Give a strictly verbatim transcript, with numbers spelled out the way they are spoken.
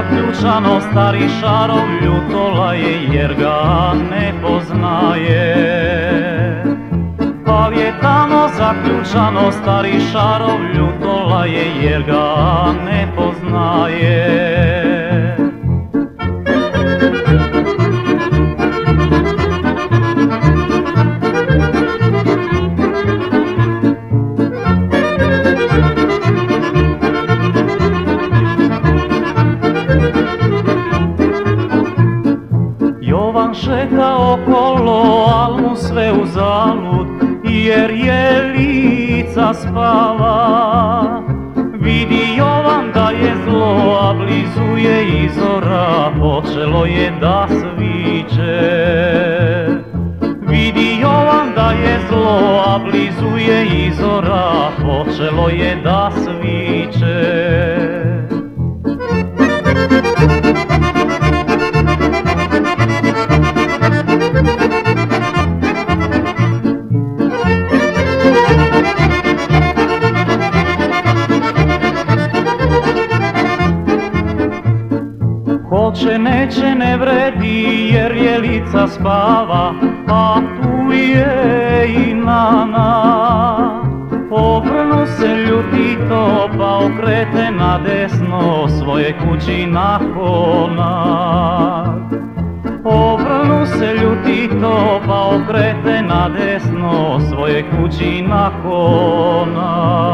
zaključano, stari šarov ljutola je jer ga ne poznaje. Al je tamo zaključano, stari šarov ljutola je jer ga ne poznaje. Jovan šeta okolo, al mu sve uzalud, jer Jelica spava. Vidi Jovan da je zlo, a blizu je i zora, počelo je da sviče. Vidi Jovan da je zlo, a blizu je i zora, počelo je da sviče. Hoće, neće, ne vredi jer Jelica spava, a tu je i Nana. Obrnu se ljuti to pa okrete na desno svoje kući nakonak. Obrnu se ljuti to pa okrete na desno svoje kući nakonak.